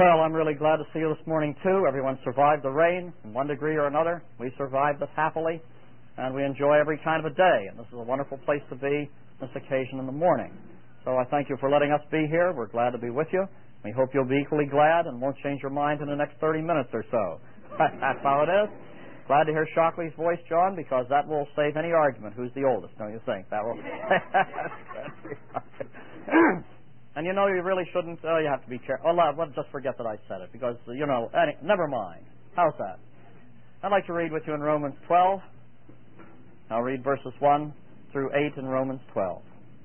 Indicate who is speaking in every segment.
Speaker 1: Well, I'm really glad to see you this morning, too. Everyone survived the rain in one degree or another. We survived it happily, and we enjoy every kind of a day. And this is a wonderful place to be this occasion in the morning. So I thank you for letting us be here. We're glad to be with you. We hope you'll be equally glad and won't change your mind in the next 30 minutes or so. That's how it is. Glad to hear Shockley's voice, John, because that will save any argument. Who's the oldest, don't you think? That will. And you know, you really shouldn't. Oh, you have to be careful. Oh, well, just forget that I said it, because, you know, never mind. How's that? I'd like to read with you in Romans 12. I'll read verses 1 through 8 in Romans 12.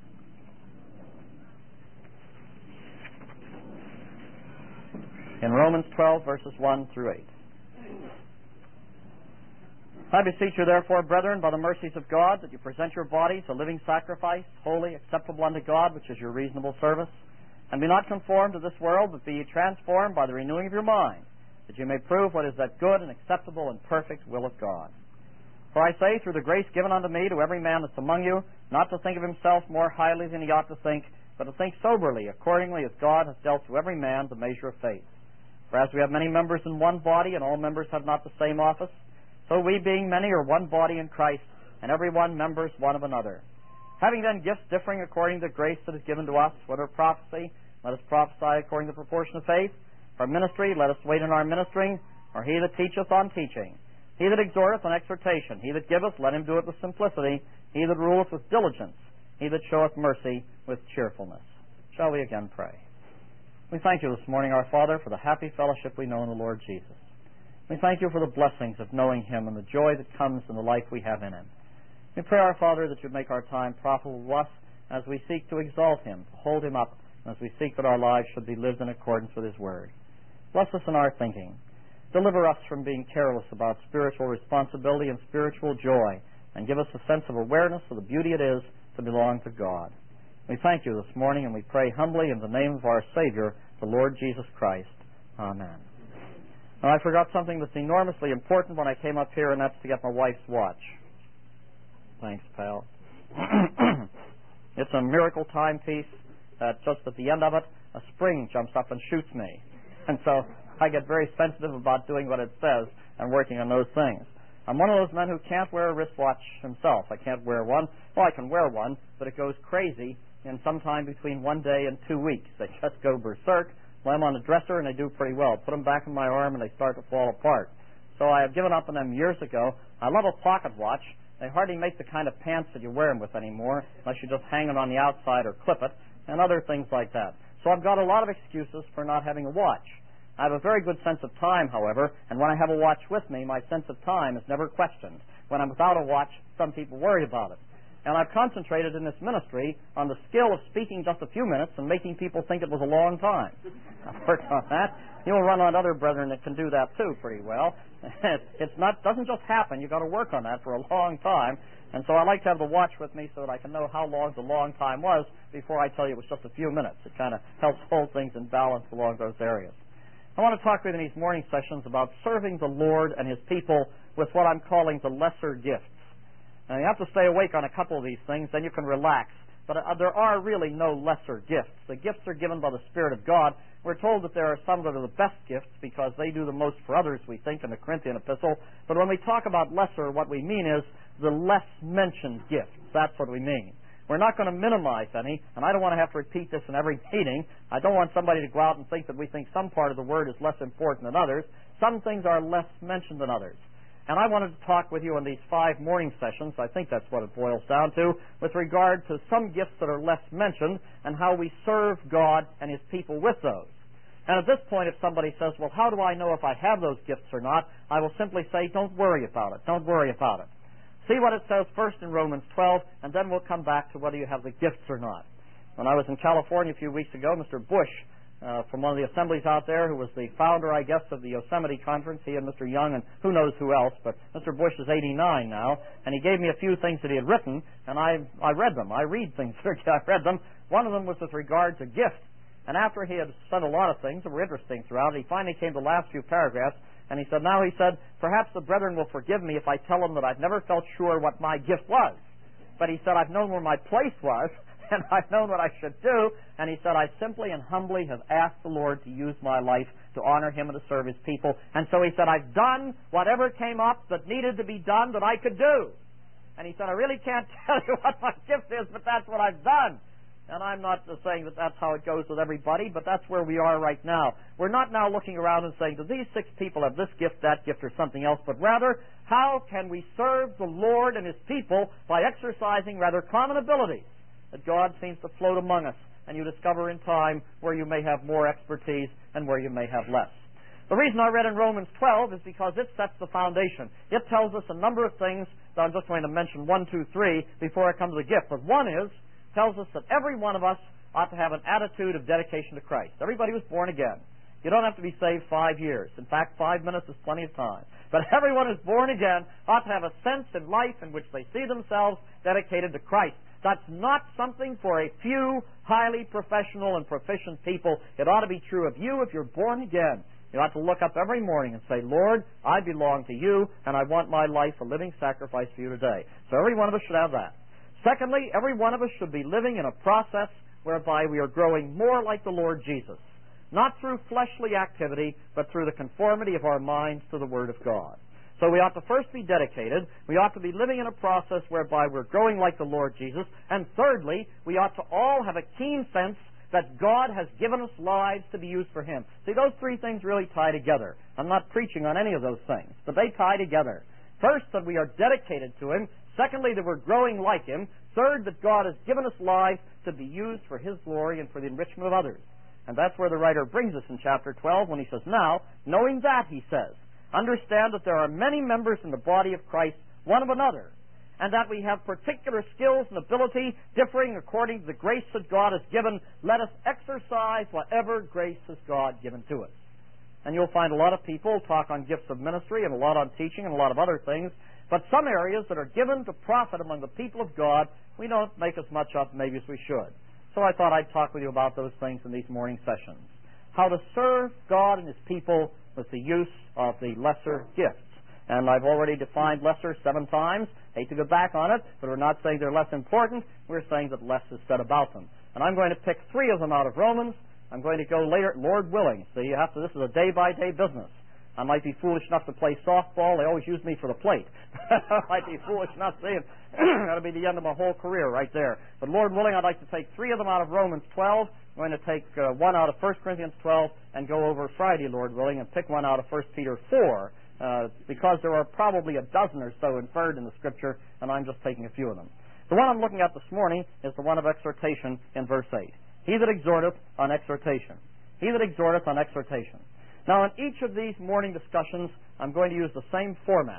Speaker 1: In Romans 12, verses 1 through 8. I beseech you, therefore, brethren, by the mercies of God, that you present your bodies a living sacrifice, holy, acceptable unto God, which is your reasonable service. And be not conformed to this world, but be ye transformed by the renewing of your mind, that you may prove what is that good and acceptable and perfect will of God. For I say, through the grace given unto me to every man that's among you, not to think of himself more highly than he ought to think, but to think soberly, accordingly as God hath dealt to every man the measure of faith. For as we have many members in one body, and all members have not the same office, so we, being many, are one body in Christ, and every one members one of another. Having then gifts differing according to the grace that is given to us, whether of prophecy, let us prophesy according to the proportion of faith. For ministry, let us wait in our ministering, or he that teacheth on teaching. He that exhorteth on exhortation. He that giveth, let him do it with simplicity. He that ruleth with diligence. He that showeth mercy with cheerfulness. Shall we again pray? We thank you this morning, our Father, for the happy fellowship we know in the Lord Jesus. We thank you for the blessings of knowing him and the joy that comes in the life we have in him. We pray, our Father, that you make our time profitable to us as we seek to exalt him, to hold him up, and as we seek that our lives should be lived in accordance with his word. Bless us in our thinking. Deliver us from being careless about spiritual responsibility and spiritual joy, and give us a sense of awareness of the beauty it is to belong to God. We thank you this morning, and we pray humbly in the name of our Savior, the Lord Jesus Christ. Amen. Now, I forgot something that's enormously important when I came up here, and that's to get my wife's watch. Thanks, pal. It's a miracle timepiece that just at the end of it, a spring jumps up and shoots me. And so I get very sensitive about doing what it says and working on those things. I'm one of those men who can't wear a wristwatch himself. I can't wear one. Well, I can wear one, but it goes crazy in sometime between 1 day and 2 weeks. They just go berserk. I'm on the dresser, and they do pretty well. Put them back in my arm, and they start to fall apart. So I have given up on them years ago. I love a pocket watch. They hardly make the kind of pants that you wear them with anymore, unless you just hang it on the outside or clip it, and other things like that. So I've got a lot of excuses for not having a watch. I have a very good sense of time, however, and when I have a watch with me, my sense of time is never questioned. When I'm without a watch, some people worry about it. And I've concentrated in this ministry on the skill of speaking just a few minutes and making people think it was a long time. I've worked on that. You'll run on other brethren that can do that too pretty well. Doesn't just happen. You've got to work on that for a long time. And so I like to have the watch with me so that I can know how long the long time was before I tell you it was just a few minutes. It kind of helps hold things in balance along those areas. I want to talk with you in these morning sessions about serving the Lord and his people with what I'm calling the lesser gifts. Now, you have to stay awake on a couple of these things, then you can relax. But there are really no lesser gifts. The gifts are given by the Spirit of God. We're told that there are some that are the best gifts because they do the most for others, we think, in the Corinthian epistle. But when we talk about lesser, what we mean is the less mentioned gifts. That's what we mean. We're not going to minimize any, and I don't want to have to repeat this in every meeting. I don't want somebody to go out and think that we think some part of the Word is less important than others. Some things are less mentioned than others. And I wanted to talk with you in these 5 morning sessions, I think that's what it boils down to, with regard to some gifts that are less mentioned and how we serve God and his people with those. And at this point, if somebody says, well, how do I know if I have those gifts or not? I will simply say, don't worry about it. Don't worry about it. See what it says first in Romans 12, and then we'll come back to whether you have the gifts or not. When I was in California a few weeks ago, Mr. Bush, from one of the assemblies out there, who was the founder, I guess, of the Yosemite Conference, he and Mr. Young and who knows who else, but Mr. Bush is 89 now, and he gave me a few things that he had written, and I read them. I read things. I read them. One of them was with regard to gifts. And after he had said a lot of things that were interesting throughout, he finally came to the last few paragraphs, and he said, perhaps the brethren will forgive me if I tell them that I've never felt sure what my gift was. But he said, I've known where my place was, and I've known what I should do. And he said, I simply and humbly have asked the Lord to use my life to honor Him and to serve His people. And so he said, I've done whatever came up that needed to be done that I could do. And he said, I really can't tell you what my gift is, but that's what I've done. And I'm not saying that that's how it goes with everybody, but that's where we are right now. We're not now looking around and saying, do these 6 people have this gift, that gift, or something else, but rather, how can we serve the Lord and His people by exercising rather common abilities that God seems to float among us, and you discover in time where you may have more expertise and where you may have less. The reason I read in Romans 12 is because it sets the foundation. It tells us a number of things that I'm just going to mention 1, 2, 3 before I come to the gift. But one is, tells us that every one of us ought to have an attitude of dedication to Christ. Everybody was born again. You don't have to be saved 5 years. In fact, 5 minutes is plenty of time. But everyone who's born again ought to have a sense in life in which they see themselves dedicated to Christ. That's not something for a few highly professional and proficient people. It ought to be true of you if you're born again. You ought to look up every morning and say, Lord, I belong to you, and I want my life a living sacrifice for you today. So every one of us should have that. Secondly, every one of us should be living in a process whereby we are growing more like the Lord Jesus, not through fleshly activity, but through the conformity of our minds to the Word of God. So we ought to first be dedicated. We ought to be living in a process whereby we're growing like the Lord Jesus. And thirdly, we ought to all have a keen sense that God has given us lives to be used for Him. See, those 3 things really tie together. I'm not preaching on any of those things, but they tie together. First, that we are dedicated to Him. Secondly, that we're growing like Him. Third, that God has given us lives to be used for His glory and for the enrichment of others. And that's where the writer brings us in chapter 12 when he says, now, knowing that, he says, understand that there are many members in the body of Christ, one of another, and that we have particular skills and ability differing according to the grace that God has given. Let us exercise whatever grace has God given to us. And you'll find a lot of people talk on gifts of ministry and a lot on teaching and a lot of other things, but some areas that are given to profit among the people of God, we don't make as much of maybe as we should. So I thought I'd talk with you about those things in these morning sessions. How to serve God and His people with the use of the lesser gifts. And I've already defined lesser 7 times. Hate to go back on it, but we're not saying they're less important. We're saying that less is said about them. And I'm going to pick 3 of them out of Romans. I'm going to go later, Lord willing. So you have to, this is a day-by-day business. I might be foolish enough to play softball. They always use me for the plate. I might be foolish enough to say it. That'll be the end of my whole career right there. But Lord willing, I'd like to take 3 of them out of Romans 12. I'm going to take 1 out of 1 Corinthians 12 and go over Friday, Lord willing, and pick 1 out of 1 Peter 4, because there are probably a dozen or so inferred in the Scripture, and I'm just taking a few of them. The one I'm looking at this morning is the one of exhortation in verse 8. He that exhorteth on exhortation. He that exhorteth on exhortation. Now, in each of these morning discussions, I'm going to use the same format.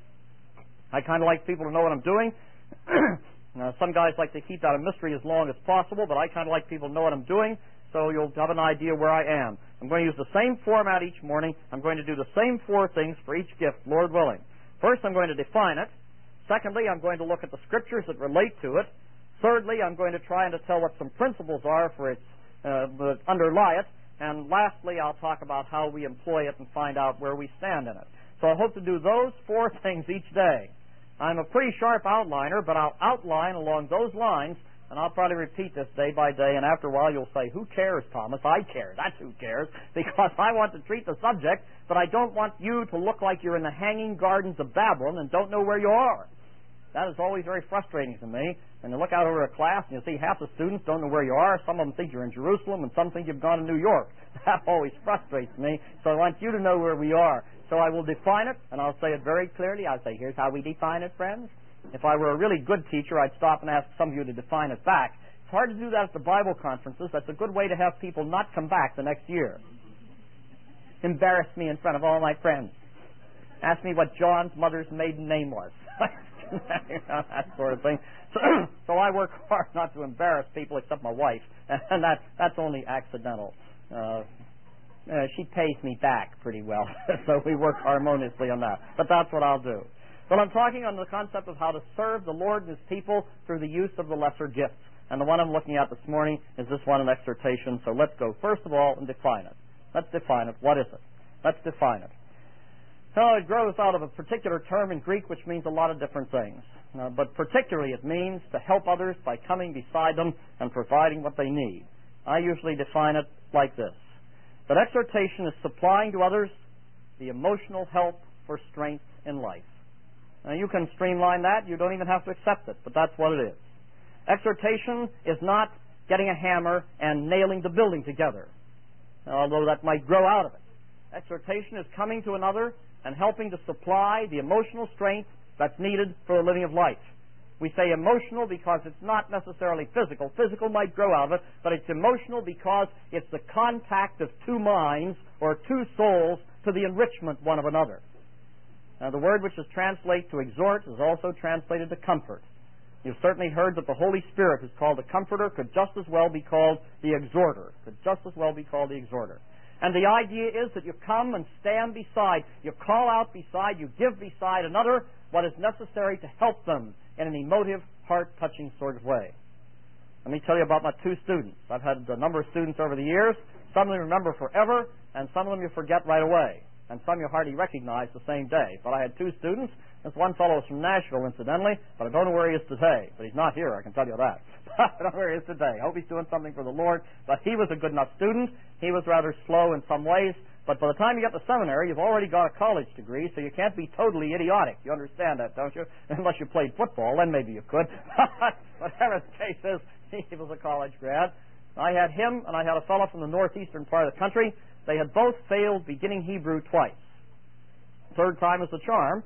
Speaker 1: I kind of like people to know what I'm doing. Some guys like to keep that a mystery as long as possible, but I kind of like people to know what I'm doing, so you'll have an idea where I am. I'm going to use the same format each morning. I'm going to do the same 4 things for each gift, Lord willing. First, I'm going to define it. Secondly, I'm going to look at the Scriptures that relate to it. Thirdly, I'm going to try and to tell what some principles are for its that underlie it. And lastly, I'll talk about how we employ it and find out where we stand in it. So I hope to do those 4 things each day. I'm a pretty sharp outliner, but I'll outline along those lines, and I'll probably repeat this day by day, and after a while you'll say, who cares, Thomas? I care. That's who cares, because I want to treat the subject, but I don't want you to look like you're in the hanging gardens of Babylon and don't know where you are. That is always very frustrating to me. And you look out over a class and you see half the students don't know where you are. Some of them think you're in Jerusalem and some think you've gone to New York. That always frustrates me. So I want you to know where we are. So I will define it, and I'll say it very clearly. I'll say, here's how we define it, friends. If I were a really good teacher, I'd stop and ask some of you to define it back. It's hard to do that at the Bible conferences. That's a good way to have people not come back the next year. Embarrass me in front of all my friends. Ask me what John's mother's maiden name was. That sort of thing. So I work hard not to embarrass people except my wife, and that's only accidental. She pays me back pretty well, so we work harmoniously on that. But that's what I'll do. But I'm talking on the concept of how to serve the Lord and His people through the use of the lesser gifts. And the one I'm looking at this morning is this one in exhortation. So let's go first of all and define it. Let's define it. What is it? Let's define it. So it grows out of a particular term in Greek which means a lot of different things. But particularly it means to help others by coming beside them and providing what they need. I usually define it like this: that exhortation is supplying to others the emotional help for strength in life. Now you can streamline that. You don't even have to accept it, but that's what it is. Exhortation is not getting a hammer and nailing the building together, although that might grow out of it. Exhortation is coming to another and helping to supply the emotional strength that's needed for the living of life. We say emotional because it's not necessarily physical. Physical might grow out of it, but it's emotional because it's the contact of two minds or two souls to the enrichment one of another. Now, the word which is translated to exhort is also translated to comfort. You've certainly heard that the Holy Spirit, who's called the Comforter, could just as well be called the Exhorter. Could just as well be called the Exhorter. And the idea is that you come and stand beside, you call out beside, you give beside another what is necessary to help them in an emotive, heart-touching sort of way. Let me tell you about my two students. I've had a number of students over the years. Some of them remember forever, and some of them you forget right away. And some you hardly recognize the same day. But I had two students. This one fellow is from Nashville, incidentally, but I don't know where he is today. But he's not here, I can tell you that. I don't know where he is today. I hope he's doing something for the Lord. But he was a good enough student. He was rather slow in some ways. But by the time you get to seminary, you've already got a college degree, so you can't be totally idiotic. You understand that, don't you? Unless you played football, then maybe you could. Whatever the case is, he was a college grad. I had him, and I had a fellow from the northeastern part of the country. They had both failed beginning Hebrew twice. Third time is the charm.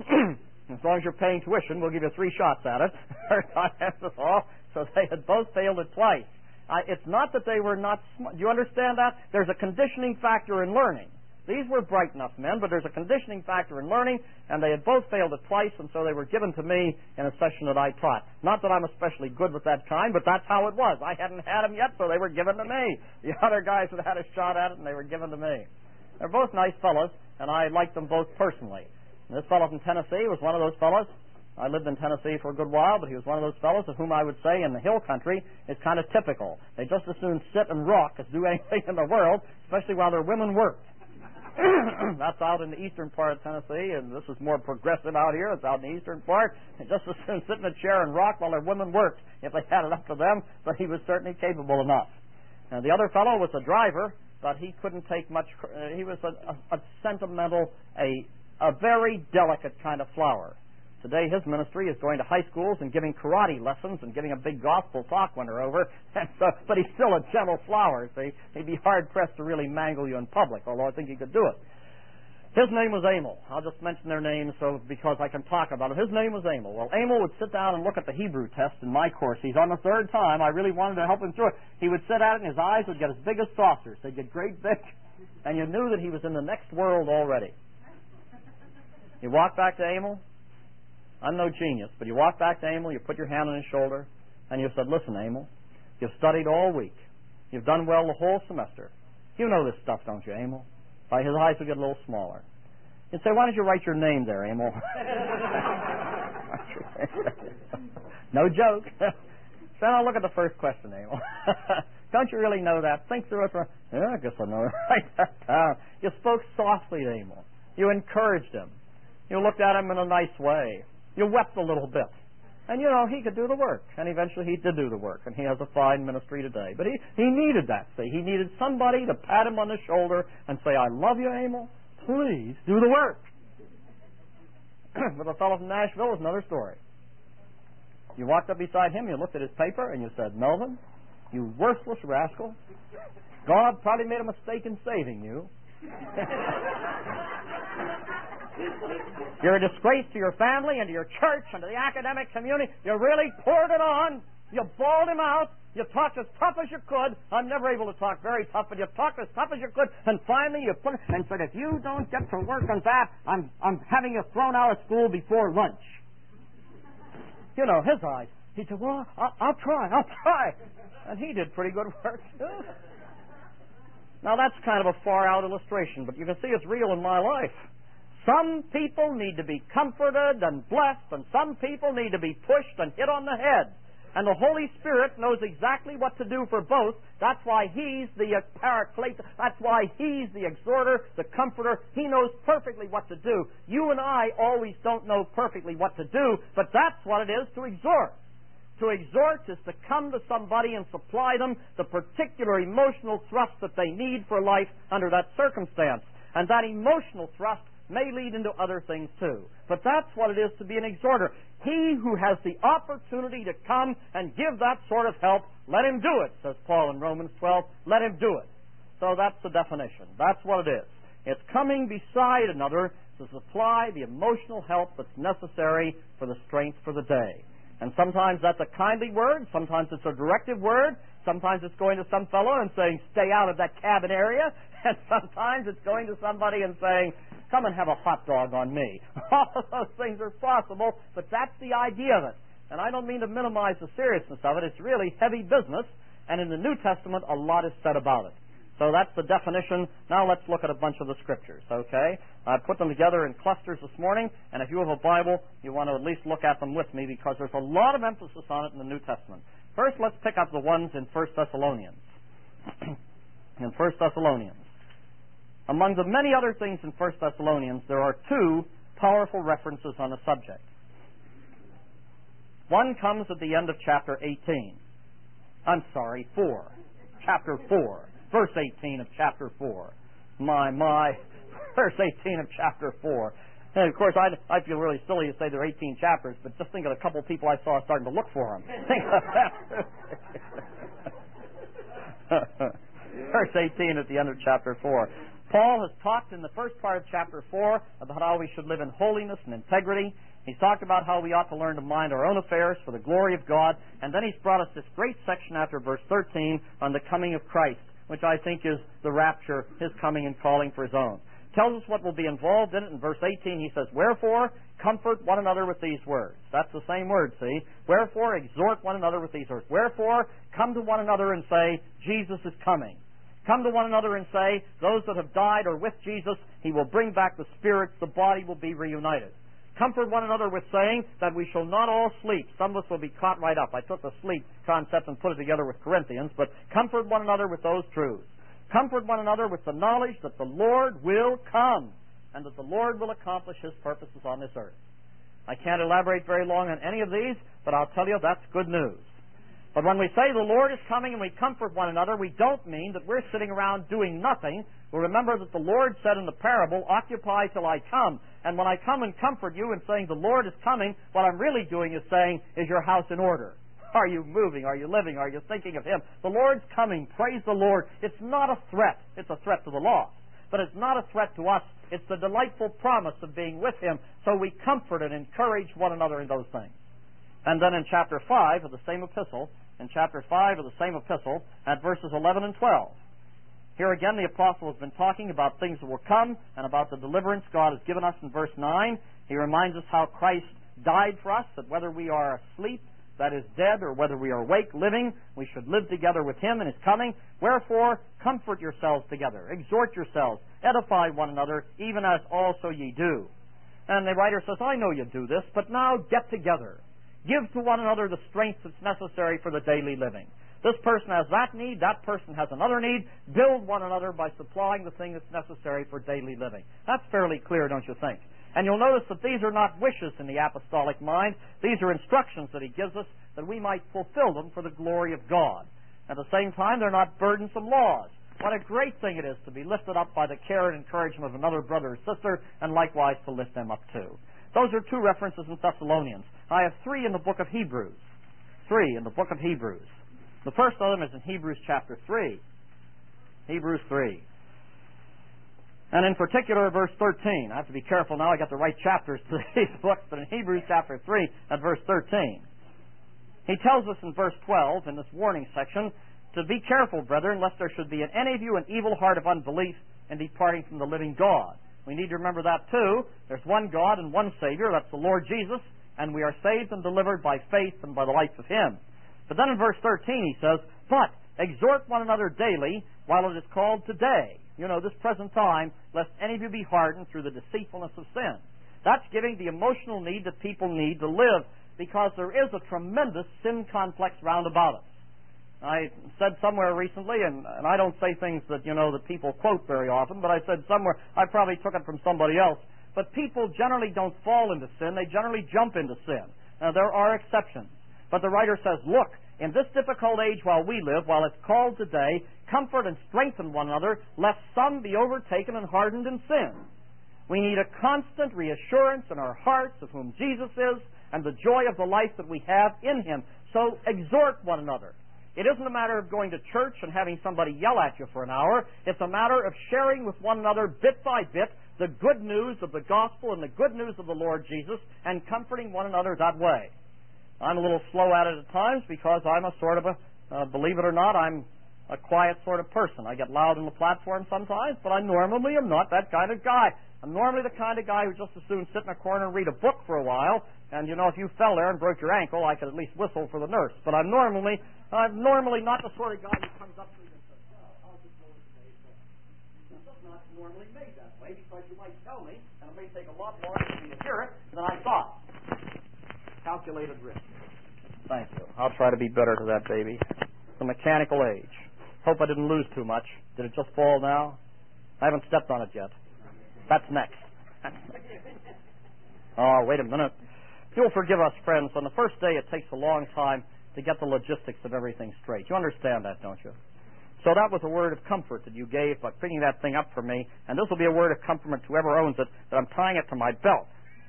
Speaker 1: As long as you're paying tuition, we'll give you 3 shots at it. Third time after all. So they had both failed it twice. It's not that they were not smart. Do you understand that? There's a conditioning factor in learning. These were bright enough men, but there's a conditioning factor in learning, and they had both failed it twice, and so they were given to me in a session that I taught. Not that I'm especially good with that kind, but that's how it was. I hadn't had them yet, so they were given to me. The other guys had had a shot at it, and they were given to me. They're both nice fellows, and I liked them both personally. And this fellow from Tennessee was one of those fellows. I lived in Tennessee for a good while, but he was one of those fellows of whom I would say in the hill country is kind of typical. They just as soon sit and rock as do anything in the world, especially while their women work. That's out in the eastern part of Tennessee, and this is more progressive out here. It's out in the eastern part. They just as soon sit in a chair and rock while their women worked, if they had it up to them, but he was certainly capable enough. And the other fellow was a driver, but he couldn't take much. He was a sentimental, a very delicate kind of flower. Today his ministry is going to high schools and giving karate lessons and giving a big gospel talk when they're over. And so, but he's still a gentle flower, see. He'd be hard-pressed to really mangle you in public, although I think he could do it. His name was Emil. I'll just mention their names because I can talk about it. His name was Emil. Well, Emil would sit down and look at the Hebrew test in my course. He's on the 3rd time. I really wanted to help him through it. He would sit at it and his eyes would get as big as saucers. They'd get great big. And you knew that he was in the next world already. You walk back to Emil. I'm no genius, but you walk back to Emil, you put your hand on his shoulder, and you said, "Listen, Emil, you've studied all week. You've done well the whole semester. You know this stuff, don't you, Emil?" His eyes would get a little smaller. You'd say, "Why don't you write your name there, Emil?" No joke. So now look at the first question, Emil. Don't you really know that? Think through it. Yeah, I guess I know it. Write that down. You spoke softly to Emil. You encouraged him. You looked at him in a nice way. You wept a little bit. And, you know, he could do the work. And eventually he did do the work. And he has a fine ministry today. But he needed that. See, he needed somebody to pat him on the shoulder and say, "I love you, Emil. Please do the work." But the fellow from Nashville is another story. You walked up beside him, you looked at his paper, and you said, "Melvin, you worthless rascal. God probably made a mistake in saving you. You're a disgrace to your family and to your church and to the academic community. You really poured it on. You bawled him out. You talked as tough as you could. I'm never able to talk very tough, but you talked as tough as you could. And finally you put it and said, if you don't get to work on that, I'm having you thrown out of school before lunch. You know, his eyes. He said, well, I'll try. And he did pretty good work, too. Now, that's kind of a far-out illustration, but you can see it's real in my life. Some people need to be comforted and blessed, and some people need to be pushed and hit on the head. And the Holy Spirit knows exactly what to do for both. That's why He's the Paraclete. That's why He's the exhorter, the comforter. He knows perfectly what to do. You and I always don't know perfectly what to do, but that's what it is to exhort. To exhort is to come to somebody and supply them the particular emotional thrust that they need for life under that circumstance. And that emotional thrust may lead into other things too. But that's what it is to be an exhorter. He who has the opportunity to come and give that sort of help, let him do it, says Paul in Romans 12. Let him do it. So that's the definition. That's what it is. It's coming beside another to supply the emotional help that's necessary for the strength for the day. And sometimes that's a kindly word, sometimes it's a directive word, sometimes it's going to some fellow and saying, stay out of that cabin area, and sometimes it's going to somebody and saying, come and have a hot dog on me. All of those things are possible, but that's the idea of it. And I don't mean to minimize the seriousness of it. It's really heavy business, and in the New Testament, a lot is said about it. So that's the definition. Now let's look at a bunch of the scriptures, okay? I put them together in clusters this morning, and if you have a Bible, you want to at least look at them with me because there's a lot of emphasis on it in the New Testament. First, let's pick up the ones in 1 Thessalonians. In 1 Thessalonians. Among the many other things in 1 Thessalonians, there are two powerful references on the subject. One comes at the end of chapter 18. I'm sorry, 4. Chapter 4. Verse 18 of chapter 4. My. Verse 18 of chapter 4. And of course, I feel really silly to say there are 18 chapters, but just think of a couple of people I saw starting to look for them. Think of that. Verse 18 at the end of chapter 4. Paul has talked in the first part of chapter 4 about how we should live in holiness and integrity. He's talked about how we ought to learn to mind our own affairs for the glory of God. And then he's brought us this great section after verse 13 on the coming of Christ, which I think is the rapture, His coming and calling for His own. Tells us what will be involved in it. In verse 18 he says, wherefore, comfort one another with these words. That's the same word, see? Wherefore, exhort one another with these words. Wherefore, come to one another and say, Jesus is coming. Come to one another and say, those that have died are with Jesus. He will bring back the spirits. The body will be reunited. Comfort one another with saying that we shall not all sleep. Some of us will be caught right up. I took the sleep concept and put it together with Corinthians, but comfort one another with those truths. Comfort one another with the knowledge that the Lord will come and that the Lord will accomplish His purposes on this earth. I can't elaborate very long on any of these, but I'll tell you that's good news. But when we say the Lord is coming and we comfort one another, we don't mean that we're sitting around doing nothing. Well, remember that the Lord said in the parable, occupy till I come. And when I come and comfort you and saying the Lord is coming, what I'm really doing is saying, is your house in order? Are you moving? Are you living? Are you thinking of Him? The Lord's coming. Praise the Lord. It's not a threat. It's a threat to the lost. But it's not a threat to us. It's the delightful promise of being with Him. So we comfort and encourage one another in those things. And then in chapter 5 of the same epistle, at verses 11 and 12, here again the apostle has been talking about things that will come and about the deliverance God has given us in verse 9. He reminds us how Christ died for us, that whether we are asleep, that is dead, or whether we are awake, living, we should live together with Him in His coming. Wherefore, comfort yourselves together, exhort yourselves, edify one another, even as also ye do. And the writer says, I know you do this, but now get together. Give to one another the strength that's necessary for the daily living. This person has that need, that person has another need. Build one another by supplying the thing that's necessary for daily living. That's fairly clear, don't you think? And you'll notice that these are not wishes in the apostolic mind. These are instructions that he gives us that we might fulfill them for the glory of God. At the same time, they're not burdensome laws. What a great thing it is to be lifted up by the care and encouragement of another brother or sister, and likewise to lift them up too. Those are two references in Thessalonians. I have three in the book of Hebrews. The first of them is in Hebrews chapter 3. Hebrews 3. And in particular, verse 13. I have to be careful now. I got the right chapters to these books, but in Hebrews chapter 3 at verse 13. He tells us in verse 12, in this warning section, to be careful, brethren, lest there should be in any of you an evil heart of unbelief in departing from the living God. We need to remember that too. There's one God and one Savior, that's the Lord Jesus, and we are saved and delivered by faith and by the life of Him. But then in verse 13 he says, but exhort one another daily while it is called today. You know, this present time, lest any of you be hardened through the deceitfulness of sin. That's giving the emotional need that people need to live because there is a tremendous sin complex round about us. I said somewhere recently, and I don't say things that, that people quote very often, but I said somewhere, I probably took it from somebody else, but people generally don't fall into sin, they generally jump into sin. Now, there are exceptions, but the writer says, look, in this difficult age while we live, while it's called today, comfort and strengthen one another, lest some be overtaken and hardened in sin. We need a constant reassurance in our hearts of whom Jesus is and the joy of the life that we have in Him. So exhort one another. It isn't a matter of going to church and having somebody yell at you for an hour. It's a matter of sharing with one another bit by bit the good news of the gospel and the good news of the Lord Jesus and comforting one another that way. I'm a little slow at it at times because I'm a sort of believe it or not, I'm a quiet sort of person. I get loud on the platform sometimes, but I normally am not that kind of guy. I'm normally the kind of guy who just as soon sit in a corner and read a book for a while, and if you fell there and broke your ankle, I could at least whistle for the nurse. But I'm normally not the sort of guy who comes up to me and says, well, how's it going today? I'm just not normally made that way because you might tell me, and it may take a lot longer for me to hear it than I thought. Calculated risk. Thank you. I'll try to be better to that baby. The mechanical age. Hope I didn't lose too much. Did it just fall now? I haven't stepped on it yet. That's next. Oh, wait a minute. You'll forgive us, friends. On the first day, it takes a long time to get the logistics of everything straight. You understand that, don't you? So that was a word of comfort that you gave by picking that thing up for me, and this will be a word of comfort to whoever owns it, that I'm tying it to my belt.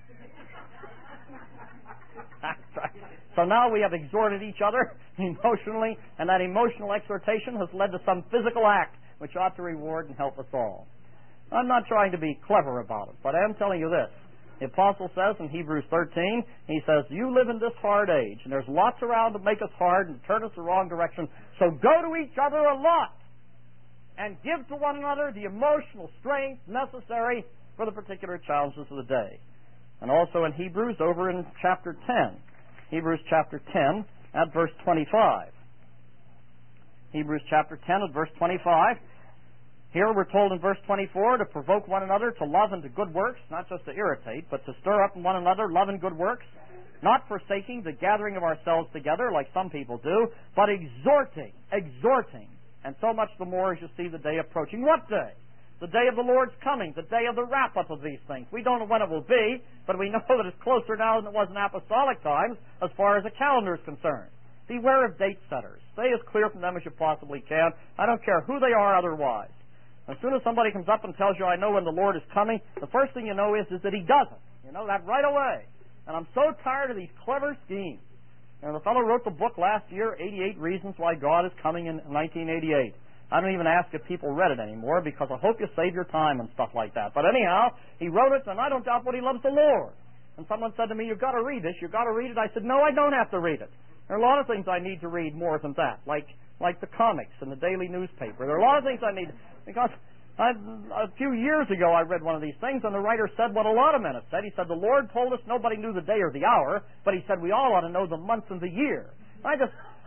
Speaker 1: So now we have exhorted each other emotionally, and that emotional exhortation has led to some physical act which ought to reward and help us all. I'm not trying to be clever about it, but I am telling you this. The Apostle says in Hebrews 13, he says, you live in this hard age, and there's lots around to make us hard and turn us the wrong direction, so go to each other a lot and give to one another the emotional strength necessary for the particular challenges of the day. And also in Hebrews, over in chapter 10, Hebrews chapter 10 at verse 25. Hebrews chapter 10 at verse 25. Here we're told in verse 24 to provoke one another to love and to good works, not just to irritate, but to stir up in one another love and good works, not forsaking the gathering of ourselves together like some people do, but exhorting, and so much the more as you see the day approaching. What day? The day of the Lord's coming, the day of the wrap-up of these things. We don't know when it will be, but we know that it's closer now than it was in apostolic times as far as the calendar is concerned. Beware of date setters. Stay as clear from them as you possibly can. I don't care who they are otherwise. As soon as somebody comes up and tells you, I know when the Lord is coming, the first thing you know is that he doesn't. You know that right away. And I'm so tired of these clever schemes. And the fellow wrote the book last year, 88 Reasons Why God is Coming in 1988. I don't even ask if people read it anymore because I hope you save your time and stuff like that. But anyhow, he wrote it, and I don't doubt what he loves the Lord. And someone said to me, you've got to read this, you've got to read it. I said, no, I don't have to read it. There are a lot of things I need to read more than that, like the comics and the daily newspaper. There are a lot of things I need, because a few years ago I read one of these things, and the writer said what a lot of men have said. He said, the Lord told us nobody knew the day or the hour, but he said we all ought to know the month and the year. I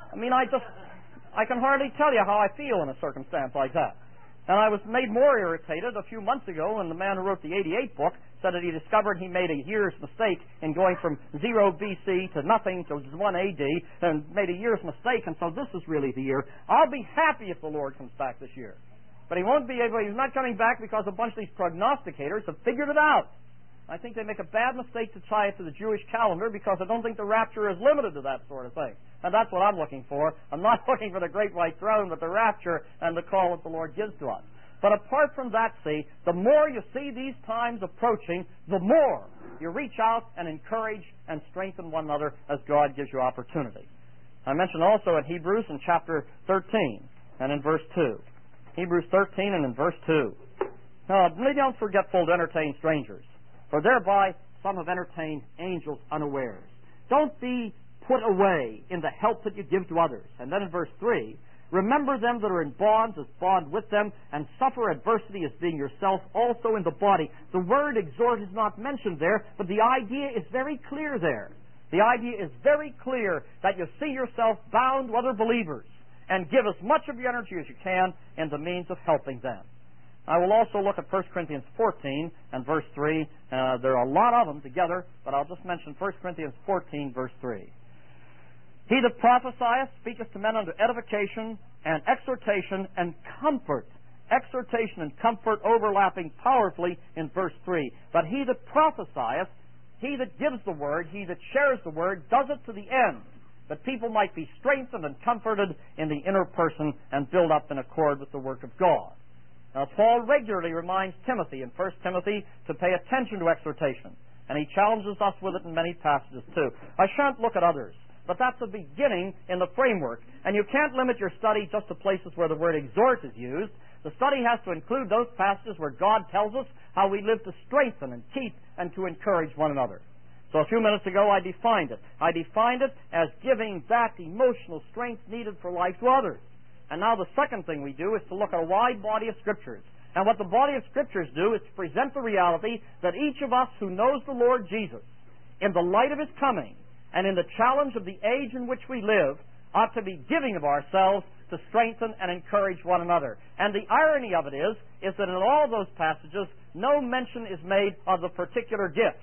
Speaker 1: can hardly tell you how I feel in a circumstance like that. And I was made more irritated a few months ago when the man who wrote the 88 book said that he discovered he made a year's mistake in going from 0 BC to nothing to 1 AD, and made a year's mistake, and so this is really the year. I'll be happy if the Lord comes back this year. But he won't be able, he's not coming back because a bunch of these prognosticators have figured it out. I think they make a bad mistake to tie it to the Jewish calendar because I don't think the rapture is limited to that sort of thing. And that's what I'm looking for. I'm not looking for the great white throne, but the rapture and the call that the Lord gives to us. But apart from that, see, the more you see these times approaching, the more you reach out and encourage and strengthen one another as God gives you opportunity. I mentioned also in Hebrews in chapter 13 and in verse 2. Hebrews 13 and in verse 2. Now, be not forgetful to entertain strangers, for thereby some have entertained angels unawares. Don't be put away in the help that you give to others. And then in verse 3, remember them that are in bonds as bond with them, and suffer adversity as being yourself also in the body. The word exhort is not mentioned there, but the idea is very clear there. The idea is very clear that you see yourself bound to other believers and give as much of your energy as you can in the means of helping them. I will also look at 1 Corinthians 14 and verse 3. There are a lot of them together, but I'll just mention 1 Corinthians 14, verse 3. He that prophesieth speaketh to men unto edification and exhortation and comfort. Exhortation and comfort overlapping powerfully in verse 3. But he that prophesieth, he that gives the word, he that shares the word, does it to the end, that people might be strengthened and comforted in the inner person and build up in accord with the work of God. Now, Paul regularly reminds Timothy in 1 Timothy to pay attention to exhortation, and he challenges us with it in many passages too. I shan't look at others, but that's a beginning in the framework, and you can't limit your study just to places where the word exhort is used. The study has to include those passages where God tells us how we live to strengthen and keep and to encourage one another. So a few minutes ago I defined it. I defined it as giving that emotional strength needed for life to others. And now the second thing we do is to look at a wide body of Scriptures. And what the body of Scriptures do is to present the reality that each of us who knows the Lord Jesus, in the light of His coming, and in the challenge of the age in which we live, ought to be giving of ourselves to strengthen and encourage one another. And the irony of it is that in all those passages, no mention is made of the particular gift.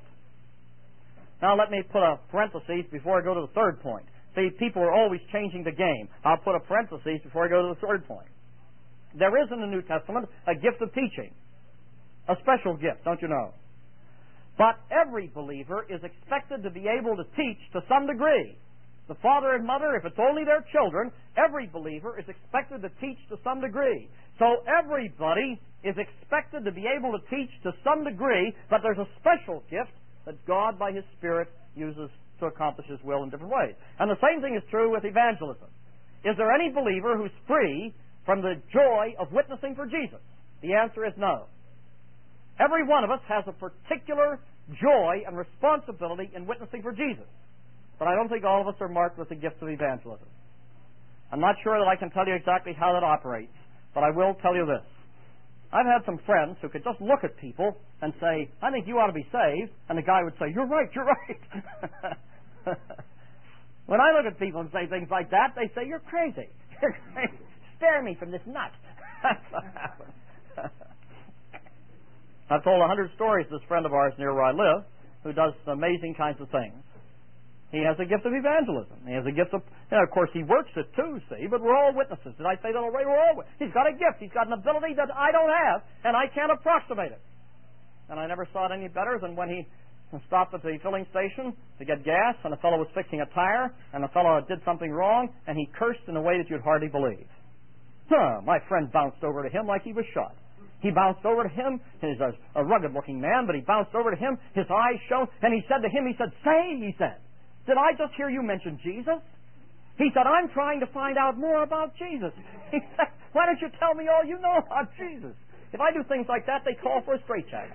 Speaker 1: Now let me put a parenthesis before I go to the third point. See, people are always changing the game. I'll put a parenthesis before I go to the third point. There is in the New Testament a gift of teaching, a special gift, don't you know? But every believer is expected to be able to teach to some degree. The father and mother, if it's only their children, every believer is expected to teach to some degree. So everybody is expected to be able to teach to some degree, but there's a special gift that God, by His Spirit, uses to accomplish His will in different ways. And the same thing is true with evangelism. Is there any believer who's free from the joy of witnessing for Jesus? The answer is no. Every one of us has a particular joy and responsibility in witnessing for Jesus. But I don't think all of us are marked with the gift of evangelism. I'm not sure that I can tell you exactly how that operates, but I will tell you this. I've had some friends who could just look at people and say, I think you ought to be saved, and the guy would say, you're right, you're right. When I look at people and say things like that, they say, you're crazy. You're crazy. Spare me from this nut. That's what happens. I've told 100 stories to this friend of ours near where I live who does amazing kinds of things. He has a gift of evangelism. He has a gift of, of course, he works it too, see, but we're all witnesses. Did I say that already? He's got a gift. He's got an ability that I don't have, and I can't approximate it. And I never saw it any better than when he stopped at the filling station to get gas, and a fellow was fixing a tire, and the fellow did something wrong, and he cursed in a way that you'd hardly believe. My friend bounced over to him like he was shot. He bounced over to him. He's a rugged-looking man, but he bounced over to him. His eyes shone, and he said to him, say, he said, did I just hear you mention Jesus? He said, I'm trying to find out more about Jesus. He said, why don't you tell me all you know about Jesus? If I do things like that, they call for a straitjacket.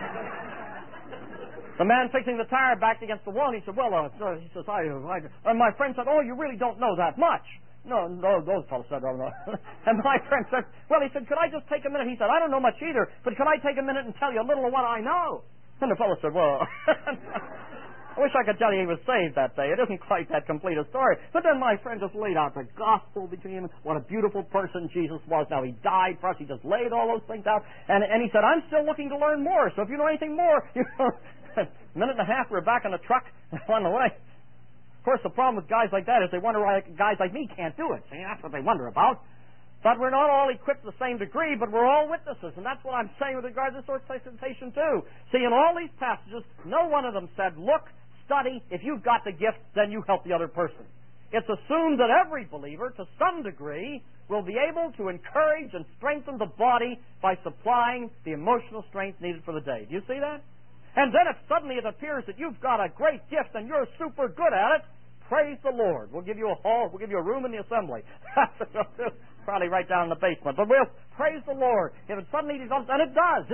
Speaker 1: The man fixing the tire backed against the wall, and he said, he says, and my friend said, you really don't know that much. No, those fellows said, no. And my friend said, he said, could I just take a minute? He said, I don't know much either, but could I take a minute and tell you a little of what I know? And the fellow said, I wish I could tell you he was saved that day. It isn't quite that complete a story. But then my friend just laid out the gospel between him, what a beautiful person Jesus was. Now, he died for us. He just laid all those things out. And he said, I'm still looking to learn more. So if you know anything more, a minute and a half, we're back in the truck on the way. Of course, the problem with guys like that is they wonder why guys like me can't do it. See, that's what they wonder about. But we're not all equipped to the same degree, but we're all witnesses. And that's what I'm saying with regard to this solicitation too. See, in all these passages, no one of them said, look, study, if you've got the gift, then you help the other person. It's assumed that every believer, to some degree, will be able to encourage and strengthen the body by supplying the emotional strength needed for the day. Do you see that? And then if suddenly it appears that you've got a great gift and you're super good at it, praise the Lord. We'll give you a hall, we'll give you a room in the assembly. Probably right down in the basement. But we'll praise the Lord. If it suddenly becomes, and it does.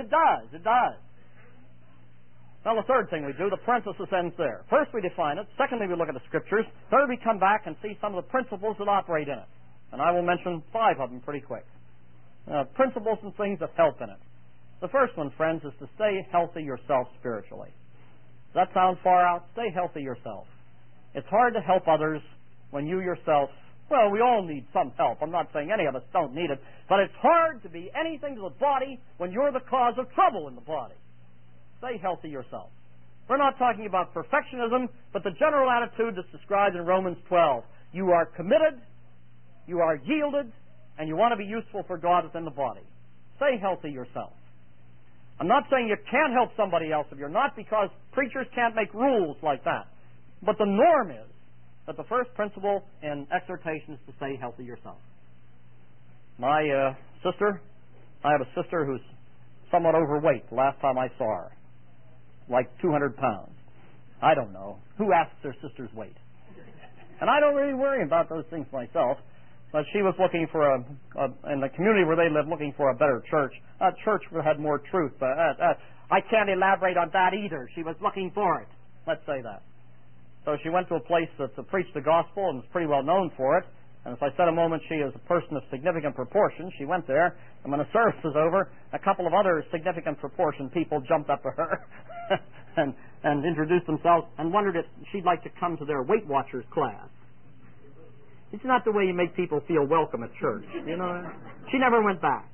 Speaker 1: Now, the third thing we do, the parenthesis ends there. First, we define it. Secondly, we look at the Scriptures. Third, we come back and see some of the principles that operate in it. And I will mention 5 of them pretty quick. Principles and things that help in it. The first one, friends, is to stay healthy yourself spiritually. Does that sound far out? Stay healthy yourself. It's hard to help others when you yourself Well, we all need some help. I'm not saying any of us don't need it, but it's hard to be anything to the body when you're the cause of trouble in the body. Stay healthy yourself. We're not talking about perfectionism, but the general attitude that's described in Romans 12. You are committed, you are yielded, and you want to be useful for God within the body. Stay healthy yourself. I'm not saying you can't help somebody else if you're not, because preachers can't make rules like that. But the norm is that the first principle in exhortation is to stay healthy yourself. My sister, I have a sister who's somewhat overweight the last time I saw her, like 200 pounds. I don't know. Who asks their sister's weight? And I don't really worry about those things myself. But she was looking for in the community where they live, looking for a better church. A church that had more truth. I can't elaborate on that either. She was looking for it. Let's say that. So she went to a place that preached the gospel and was pretty well known for it. And as I said a moment, she is a person of significant proportion. She went there, and when the service was over, a couple of other significant proportion people jumped up to her and introduced themselves and wondered if she'd like to come to their Weight Watchers class. It's not the way you make people feel welcome at church, you know. She never went back.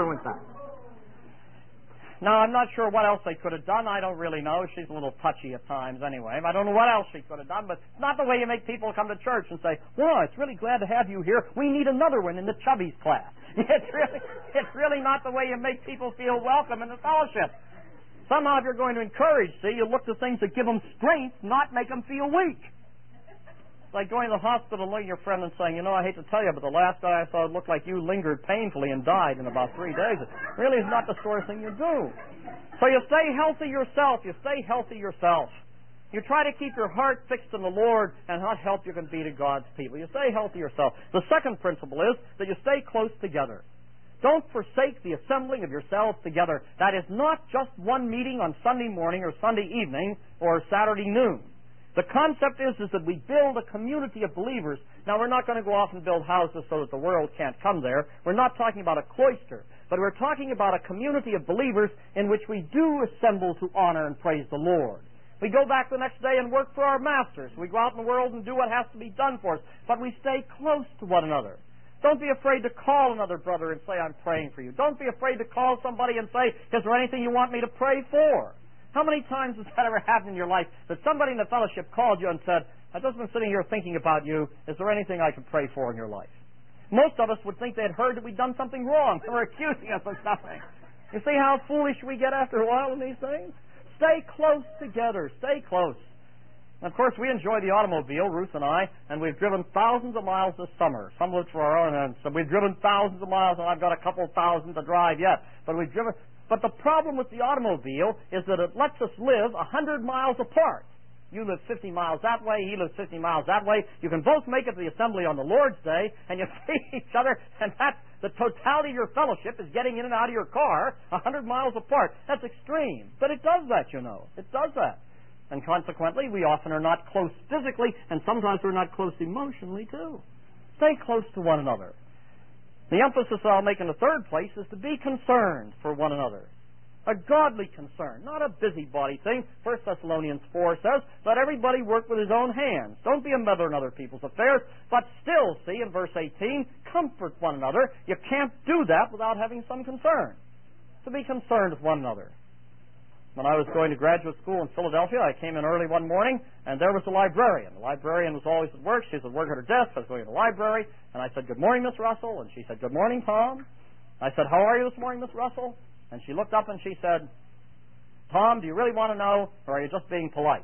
Speaker 1: Now, I'm not sure what else they could have done. I don't really know. She's a little touchy at times anyway. I don't know what else she could have done, but it's not the way you make people come to church and say, well, it's really glad to have you here. We need another one in the Chubby's class. It's really not the way you make people feel welcome in the fellowship. Somehow, if you're going to encourage, you look to things that give them strength, not make them feel weak. Like going to the hospital and looking at your friend and saying, I hate to tell you, but the last guy I saw looked like you lingered painfully and died in about 3 days. It really is not the sort of thing you do. So you stay healthy yourself. You try to keep your heart fixed on the Lord, and what help you can be to God's people. You stay healthy yourself. The second principle is that you stay close together. Don't forsake the assembling of yourselves together. That is not just one meeting on Sunday morning or Sunday evening or Saturday noon. The concept is that we build a community of believers. Now, we're not going to go off and build houses so that the world can't come there. We're not talking about a cloister, but we're talking about a community of believers in which we do assemble to honor and praise the Lord. We go back the next day and work for our masters. We go out in the world and do what has to be done for us, but we stay close to one another. Don't be afraid to call another brother and say, I'm praying for you. Don't be afraid to call somebody and say, is there anything you want me to pray for? How many times has that ever happened in your life that somebody in the fellowship called you and said, I've just been sitting here thinking about you. Is there anything I could pray for in your life? Most of us would think they'd heard that we'd done something wrong. They were accusing us of something. You see how foolish we get after a while in these things? Stay close together. Stay close. And of course, we enjoy the automobile, Ruth and I, and we've driven thousands of miles this summer. Some of it's for our own, and so we've driven thousands of miles, and I've got a couple thousand to drive yet. But we've driven. But the problem with the automobile is that it lets us live 100 miles apart. You live 50 miles that way, he lives 50 miles that way. You can both make it to the assembly on the Lord's Day, and you see each other, and that's the totality of your fellowship is getting in and out of your car 100 miles apart. That's extreme. But it does that, It does that. And consequently, we often are not close physically, and sometimes we're not close emotionally, too. Stay close to one another. The emphasis I'll make in the third place is to be concerned for one another. A godly concern, not a busybody thing. 1 Thessalonians 4 says, let everybody work with his own hands. Don't be a meddler in other people's affairs, but still, see, in verse 18, comfort one another. You can't do that without having some concern. To be concerned with one another. When I was going to graduate school in Philadelphia, I came in early one morning, and there was a librarian. The librarian was always at work. She was at work at her desk. I was going to the library, and I said, good morning, Miss Russell. And she said, good morning, Tom. I said, how are you this morning, Miss Russell? And she looked up and she said, Tom, do you really want to know, or are you just being polite?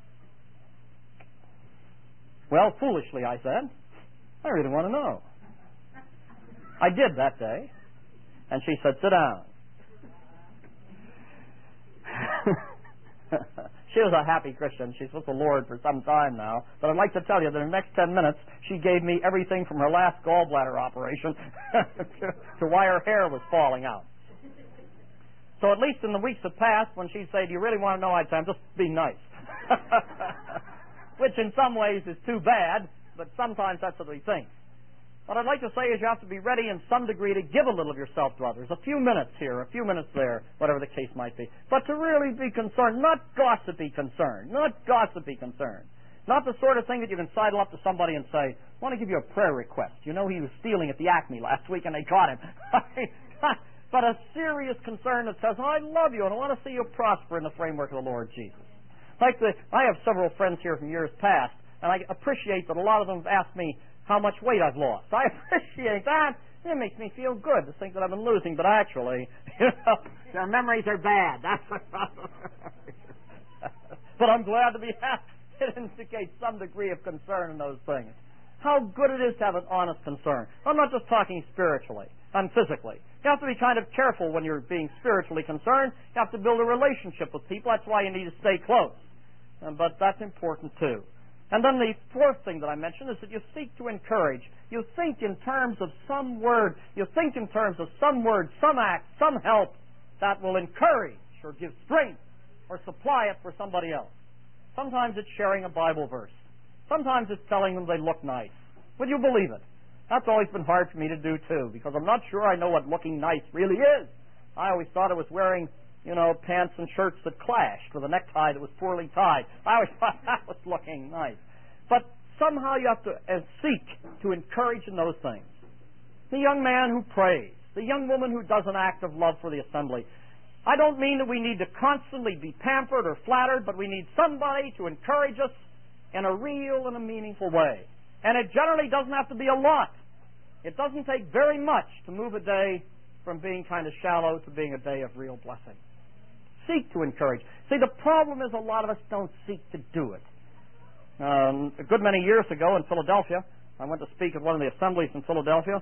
Speaker 1: Well, foolishly, I said, I really want to know. I did that day. And she said, sit down. She was a happy Christian. She's with the Lord for some time now. But I'd like to tell you that in the next 10 minutes, she gave me everything from her last gallbladder operation to why her hair was falling out. So at least in the weeks that passed, when she'd say, do you really want to know, I'd say, just be nice. Which in some ways is too bad, but sometimes that's what we think. What I'd like to say is you have to be ready in some degree to give a little of yourself to others. A few minutes here, a few minutes there, whatever the case might be. But to really be concerned, not gossipy concern. Not the sort of thing that you can sidle up to somebody and say, I want to give you a prayer request. You know he was stealing at the Acme last week and they caught him. But a serious concern that says, I love you and I want to see you prosper in the framework of the Lord Jesus. I have several friends here from years past, and I appreciate that a lot of them have asked me how much weight I've lost. I appreciate that. It makes me feel good to think that I've been losing, but actually, their memories are bad. That's the problem. But I'm glad to be happy. It indicates some degree of concern in those things. How good it is to have an honest concern. I'm not just talking spiritually and physically. You have to be kind of careful when you're being spiritually concerned. You have to build a relationship with people. That's why you need to stay close. But that's important too. And then the fourth thing that I mentioned is that you seek to encourage. You think in terms of some word. You think in terms of some word, some act, some help that will encourage or give strength or supply it for somebody else. Sometimes it's sharing a Bible verse. Sometimes it's telling them they look nice. Would you believe it? That's always been hard for me to do too, because I'm not sure I know what looking nice really is. I always thought it was wearing, pants and shirts that clashed with a necktie that was poorly tied. I always thought that was looking nice. But somehow you have to seek to encourage in those things. The young man who prays, the young woman who does an act of love for the assembly. I don't mean that we need to constantly be pampered or flattered, but we need somebody to encourage us in a real and a meaningful way. And it generally doesn't have to be a lot. It doesn't take very much to move a day from being kind of shallow to being a day of real blessing. Seek to encourage. See, the problem is a lot of us don't seek to do it. A good many years ago in Philadelphia, I went to speak at one of the assemblies in Philadelphia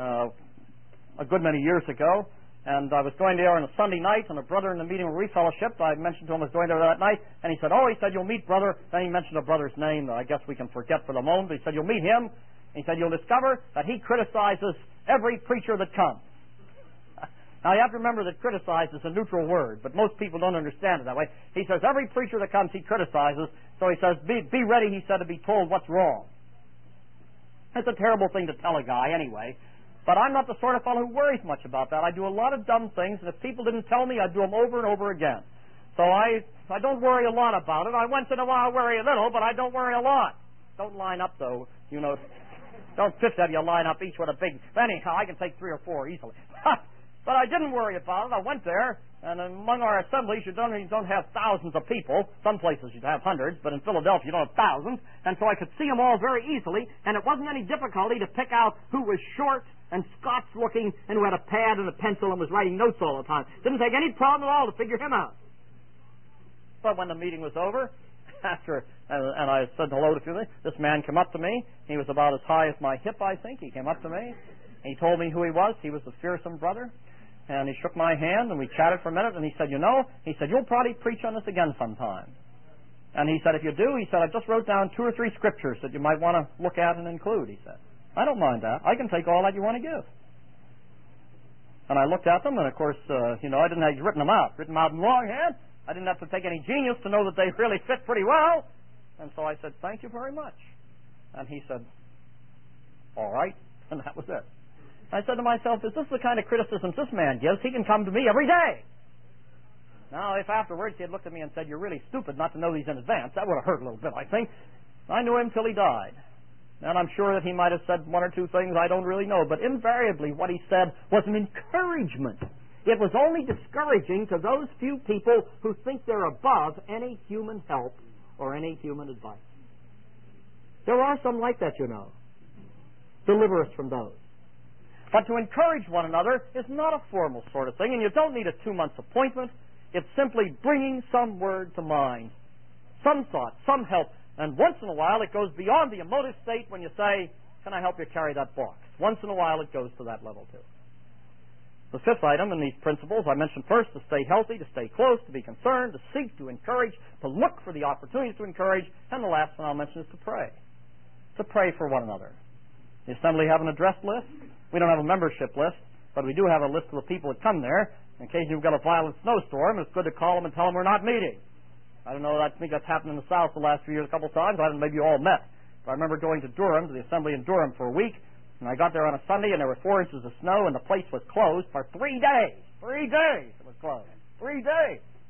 Speaker 1: a good many years ago, and I was going there on a Sunday night, and a brother in the meeting where we fellowshiped, I mentioned to him I was going there that night, and he said, you'll meet brother. Then he mentioned a brother's name that I guess we can forget for the moment, but he said, you'll meet him. And he said, you'll discover that he criticizes every preacher that comes. Now, you have to remember that criticize is a neutral word, but most people don't understand it that way. He says, every preacher that comes, he criticizes. So he says, be ready, he said, to be told what's wrong. That's a terrible thing to tell a guy anyway. But I'm not the sort of fellow who worries much about that. I do a lot of dumb things, and if people didn't tell me, I'd do them over and over again. So I don't worry a lot about it. I once in a while worry a little, but I don't worry a lot. Don't line up, though. Don't 50 of you line up each with a big... Anyhow, I can take 3 or 4 easily. But I didn't worry about it. I went there, and among our assemblies, you don't have thousands of people. Some places you'd have hundreds, but in Philadelphia you don't have thousands. And so I could see them all very easily, and it wasn't any difficulty to pick out who was short and Scots-looking and who had a pad and a pencil and was writing notes all the time. Didn't take any problem at all to figure him out. But when the meeting was over, and I said hello to him, this man came up to me. He was about as high as my hip, I think. He came up to me. He told me who he was. He was the fearsome brother. And he shook my hand, and we chatted for a minute, and he said, you'll probably preach on this again sometime. And he said, if you do, he said, I just wrote down 2 or 3 scriptures that you might want to look at and include, he said. I don't mind that. I can take all that you want to give. And I looked at them, and of course, I didn't have written them out in longhand. I didn't have to take any genius to know that they really fit pretty well. And so I said, thank you very much. And he said, all right. And that was it. I said to myself, is this the kind of criticism this man gives? He can come to me every day. Now, if afterwards he had looked at me and said, you're really stupid not to know these in advance, that would have hurt a little bit, I think. I knew him till he died. And I'm sure that he might have said 1 or 2 things I don't really know, but invariably what he said was an encouragement. It was only discouraging to those few people who think they're above any human help or any human advice. There are some like that, Deliver us from those. But to encourage one another is not a formal sort of thing, and you don't need a 2-month appointment. It's simply bringing some word to mind, some thought, some help. And once in a while it goes beyond the emotive state when you say, can I help you carry that box? Once in a while it goes to that level too. The 5th item in these principles I mentioned first, to stay healthy, to stay close, to be concerned, to seek, to encourage, to look for the opportunities to encourage, and the last one I'll mention is to pray. To pray for one another. The assembly have an address list. We don't have a membership list, but we do have a list of the people that come there. In case you've got a violent snowstorm, it's good to call them and tell them we're not meeting. I don't know, I think that's happened in the South the last few years a couple of times. I haven't maybe you all met. But I remember going to Durham, to the assembly in Durham for a week, and I got there on a Sunday, and there were 4 inches of snow, and the place was closed for 3 days. 3 days it was closed. 3 days.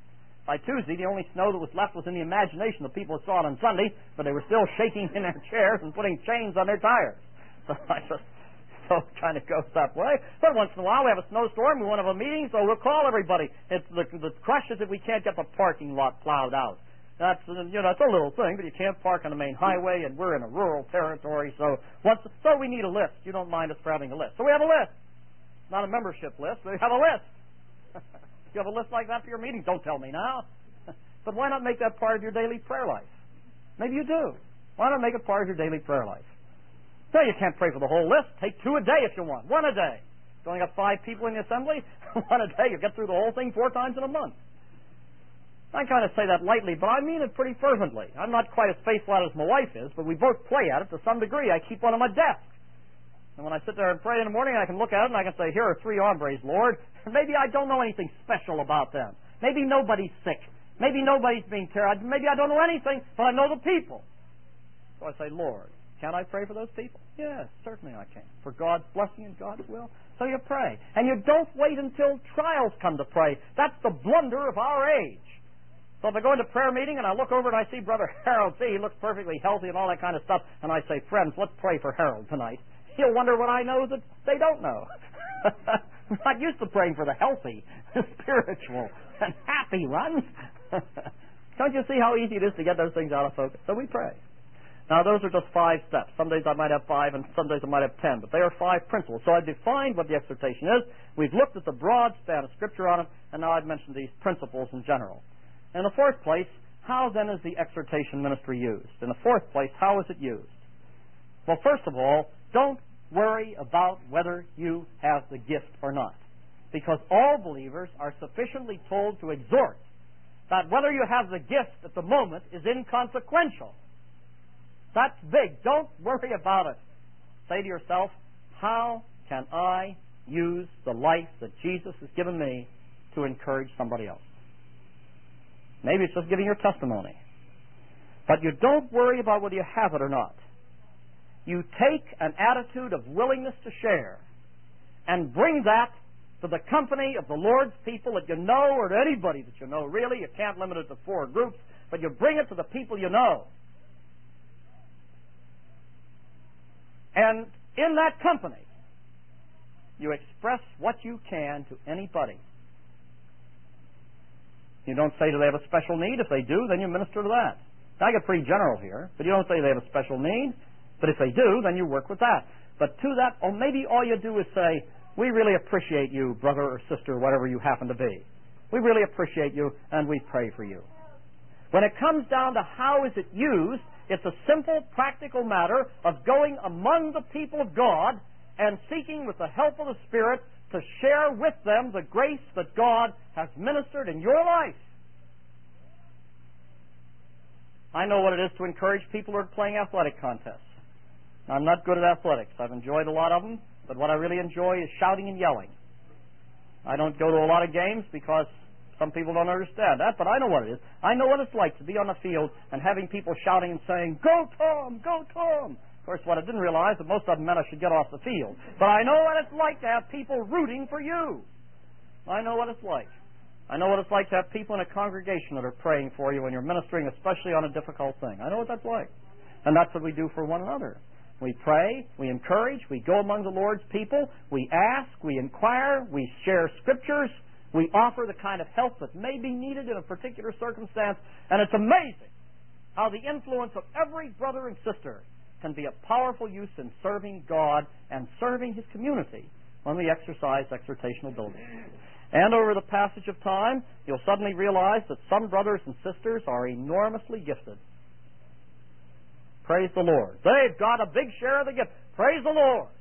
Speaker 1: By Tuesday, the only snow that was left was in the imagination of people who saw it on Sunday, but they were still shaking in their chairs and putting chains on their tires. So I just kind of goes that way. But once in a while, we have a snowstorm, we want to have a meeting, so we'll call everybody. It's the crush is that we can't get the parking lot plowed out. That's that's a little thing, but you can't park on the main highway, and we're in a rural territory, so we need a list. You don't mind us for having a list, so we have a list, not a membership list. We have a list. You have a list like that for your meeting? Don't tell me now. But why not make that part of your daily prayer life? Maybe you do. Why not make it part of your daily prayer life? No, you can't pray for the whole list. Take 2 a day if you want. 1 a day. You only got 5 people in the assembly. 1 a day. You get through the whole thing 4 times in a month. I kind of say that lightly, but I mean it pretty fervently. I'm not quite as faithful at it as my wife is, but we both play at it to some degree. I keep one on my desk. And when I sit there and pray in the morning, I can look at it and I can say, here are 3 hombres, Lord. Maybe I don't know anything special about them. Maybe nobody's sick. Maybe nobody's being terrible. Maybe I don't know anything, but I know the people. So I say, Lord, can I pray for those people? Yes, certainly I can. For God's blessing and God's will. So you pray. And you don't wait until trials come to pray. That's the blunder of our age. So if I go into prayer meeting and I look over and I see Brother Harold, he looks perfectly healthy and all that kind of stuff, and I say, friends, let's pray for Harold tonight. He'll wonder what I know that they don't know. I'm not used to praying for the healthy, spiritual, and happy ones. Don't you see how easy it is to get those things out of focus? So we pray. Now, those are just 5 steps. Some days I might have 5, and some days I might have 10, but they are 5 principles. So I've defined what the exhortation is. We've looked at the broad span of Scripture on it, and now I've mentioned these principles in general. In the 4th place, how then is the exhortation ministry used? In the 4th place, how is it used? Well, first of all, don't worry about whether you have the gift or not, because all believers are sufficiently told to exhort that whether you have the gift at the moment is inconsequential. That's big. Don't worry about it. Say to yourself, how can I use the life that Jesus has given me to encourage somebody else? Maybe it's just giving your testimony. But you don't worry about whether you have it or not. You take an attitude of willingness to share and bring that to the company of the Lord's people that you know, or to anybody that you know, really. You can't limit it to 4 groups, but you bring it to the people you know. And in that company, you express what you can to anybody. You don't say, do they have a special need? If they do, then you minister to that. Now, I get pretty general here, but you don't say they have a special need. But if they do, then you work with that. But to that, or maybe all you do is say, we really appreciate you, brother or sister, whatever you happen to be. We really appreciate you, and we pray for you. When it comes down to how is it used, it's a simple, practical matter of going among the people of God and seeking with the help of the Spirit to share with them the grace that God has ministered in your life. I know what it is to encourage people who are playing athletic contests. I'm not good at athletics. I've enjoyed a lot of them, but what I really enjoy is shouting and yelling. I don't go to a lot of games because some people don't understand that, but I know what it is. I know what it's like to be on the field and having people shouting and saying, "Go Tom! Go Tom!" Of course, what I didn't realize that most of them meant I should get off the field. But I know what it's like to have people rooting for you. I know what it's like. I know what it's like to have people in a congregation that are praying for you when you're ministering, especially on a difficult thing. I know what that's like. And that's what we do for one another. We pray, we encourage, we go among the Lord's people, we ask, we inquire, we share Scriptures, we offer the kind of help that may be needed in a particular circumstance, and it's amazing how the influence of every brother and sister can be a powerful use in serving God and serving His community when we exercise exhortational building. And over the passage of time, you'll suddenly realize that some brothers and sisters are enormously gifted. Praise the Lord. They've got a big share of the gift. Praise the Lord.